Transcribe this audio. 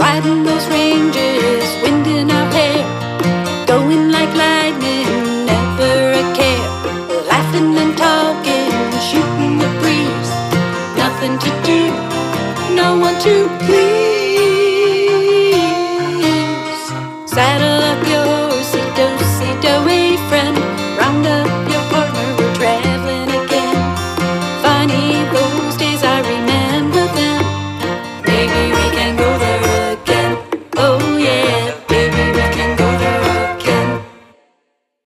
riding those ranges, wind in our hair, going like lightning, never a care, laughing and talking, shooting the breeze, nothing to do, no one to please. Saddle